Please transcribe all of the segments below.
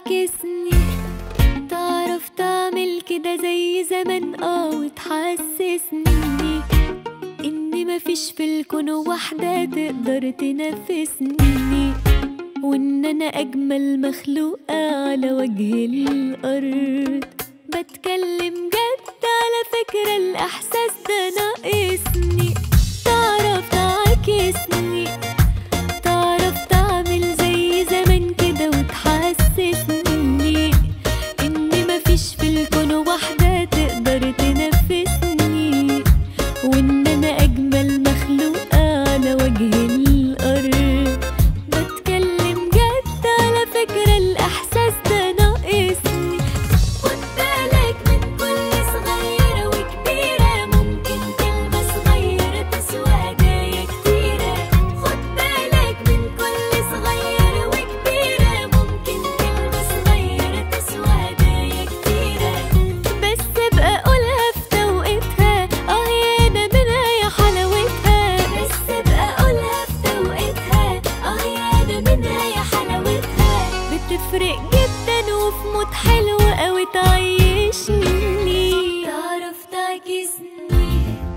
تعكسني، تعرف تعمل كده زي زمان وتحسسني إن مفيش في الكون واحدة تقدر تنافسني، وإن أنا أجمل مخلوقة على وجه الأرض. بتكلم جد على فكرة، الإحساس ده ناقصني. تعرف تعكسني، تعرف تعمل زي زمان كده وتحسسني إن مفيش في الكون واحدة تقدر تنافسني، وإن أنا أجمل مخلوقة على وجه الأرض. بتكلم جد على فكرة، الإحساس ده ناقصني. خد بالك من كل صغيرة وكبيرة، ممكن كلمة صغيرة تسوى هدايا كتيرة. خد بالك من كل صغيرة وكبيرة، ممكن كلمة صغيرة تسوى هدايا كتيرة. بس ابقى قولها في توقيتها، يا أنا منها يا حلاوتها. بس ابقى قولها في توقيتها، يا أنا منها يا حلاوتها. بتفرق جدا وفي مود حلو أوي تعيشني. تعرف تعكسني.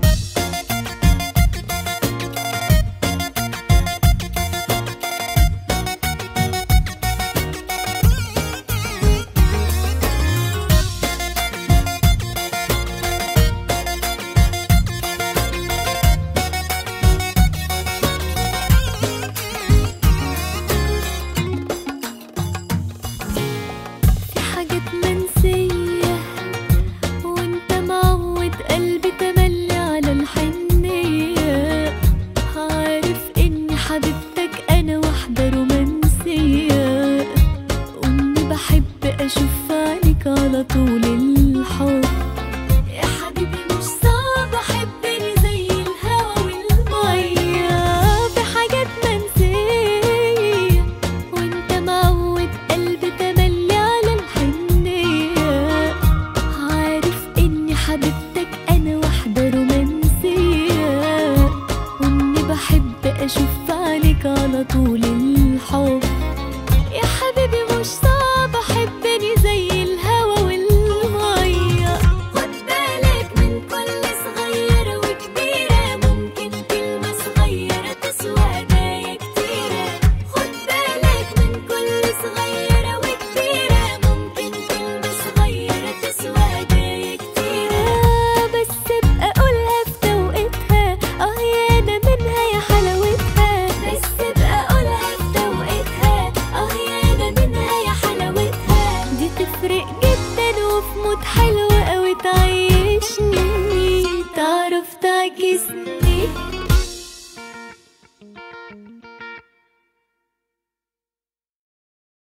في حاجات منسية وانت معود قلبي تملي على الحنية. عارف اني حبيبتك انا واحدة رومانسية، واني بحب اشوف عينيك على طول الحب. يا حبيبي مش صعب احبني زي الهوا والمية. في حاجات منسية وانت معود قلبي تملي على الحنية. عارف اني حبيبتك انا واحدة رومانسية، واني بحب اشوف عينيك على طول الحب. يا حبيبي مش صعب احبني زي الهوا والمية. خد بالك من كل صغيرة وكبيرة، ممكن كلمة صغيرة تسوى هدايا كتيرة. خد بالك من كل صغيرة وكبيرة، ممكن كلمة صغيرة تسوى هدايا كتيرة. بس ابقى قولها في توقيتها، يا أنا منها يا حلاوتها. بس ابقى قولها في توقيتها، يا أنا منها يا حلاوتها. دي تفرق جدا وفي مود حلو أوي تعيشني. تعرف تعكسني.